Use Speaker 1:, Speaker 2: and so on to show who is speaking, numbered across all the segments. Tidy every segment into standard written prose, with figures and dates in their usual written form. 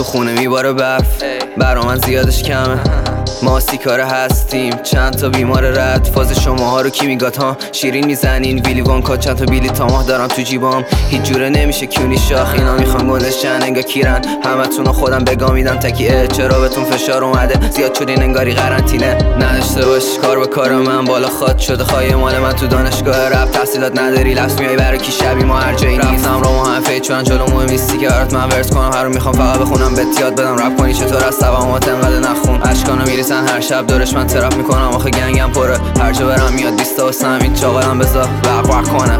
Speaker 1: خونه میباره برف، برا من زیادش کمه. ما سیکاره هستیم، چند تا بیمار رد. فاز شماها رو کی میگات ها؟ شیرین میزنین ویلی وانکا، چند تا بیلی تا ماه دارم تو جیبام. هیچ جوره نمیشه کیونی شاخ، اینا میخوان گندشن انگا کیرن. همتون رو خودم بگا میدم تکیه، چرا بهتون فشار اومده؟ زیاد شدین انگاری قرنطینه. نداشته باش کار به کار من، بالا خواد شده خواهی مال من. تو دانشگاه رپ تحصیلات نداری، لفظ میای برای کی شبی ما هر جایی نیست. رفتم رو ما هم فید چون جلو مهم نیستی که برات من ورس کنم. هر رو میخوام فقط بخونم بهت یاد بدم رپ کنی چطور از توهمات انقدر نخون. اشکانو میریسن هر شب دورش من ترپ میکنم، آخه گنگم پره. هر جا برم میاد 20 تا واسم، این چاقالم بذار وق کنه.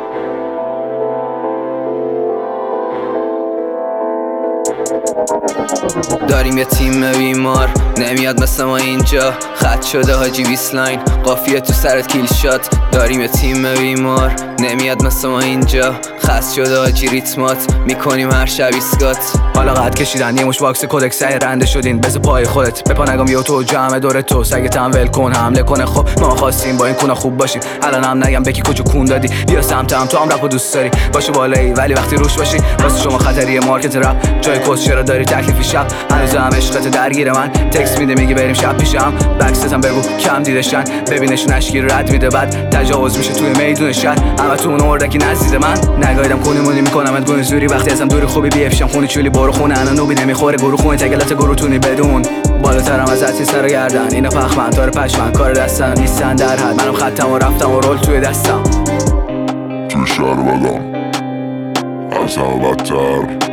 Speaker 1: داریم یه تیم بیمار، نمیاد مثل ما اینجا. خط شده حاجی 20 لاین، قافیه تو سرت کیل شات. داریم یه تیم بیمار، نمیاد مثل ما اینجا. خط شده حاجی ریتمات، میکنیم هر شب اسکات.
Speaker 2: حالا قد کشیدن یه مش باکس کدک سعی رنده شدین، بز پای خودت بپا نگم یو تو جمع دور تو. سگت هم ول کن حمله کنه، خب ما خواستیم با این کونا خوب باشیم. الان هم نگم بکی کجا کون دادی، بیا سمتم تو هم رپو دوست داری. باشه بالایی ولی وقتی روش باشی واسه شما خطریه. مارکت رپ جای کس چرا داری تکلیفی شب؟ هنوزم عشقت درگیر من، تکس میده میگه بریم شب پیشم. بکستم بگو کم دیدشن، ببینشون اشکی رد میده بعد تجاوز میشه توی میدون شهر. همتون اردکی نزدید من، نگایدم کنیمونی میکنمت گون زوری. وقتی ازم دوری خوبی بیفشم خونی چولی برو خونه. انا نوبی نمیخوره گروه خونه تگلات گروتونی بدون. بالاترم از عطی سر گردن، اینا پخمن تار پشمن کار دستن نیستن در حد. منم خطم و رفتم و رول توی دستم.
Speaker 3: توی شهر بدم از همه بدتر.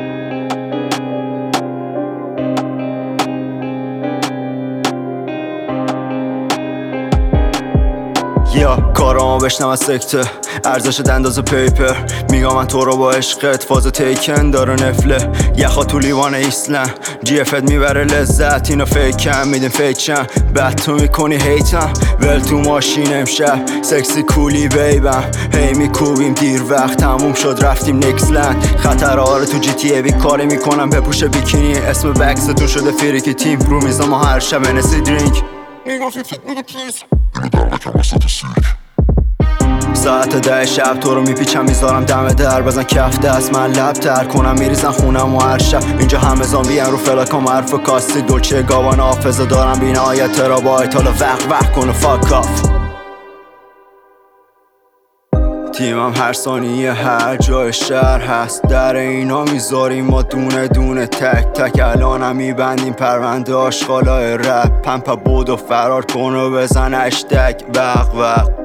Speaker 4: یا کارامو بشنم از سکته، ارزشت اندازه پیپر. میگم من تو رو با عشقت، فاز تیکن داره نفله. یخا تو لیوان ایسلن، جی افت میبره لذت. اینا فیکم میدین فیکشن، بعد تو میکنی هیتم. ول تو ماشین امشب سکسی کولی بیبم. هی میکوبیم دیر وقت تموم شد رفتیم نکسلند. خطرها تو جی تی ای بی کاری میکنم بپوشه بیکینی. اسم بکستون شده فریکی تیم، رو میزم ما هر شب انسی درینک. ساعت 10 شب تو رو میپیچم میذارم دم در. بزن کف دست من لب تر کنم میریزن خونم و هر شب. اینجا همه زامبین رو فلاکام حرف کاستی دولچه گاوان حافظه دارم بینایت ترابایت. حالا وق کنه فاک آف. تیمم هر ثانیه هر جای شهر هست، در اینا میذاریم ما دونه دونه تک تک. الانم میبندیم پرونده آشغالای رپ. پمپ بود و فرار کن و بزن اشتک وق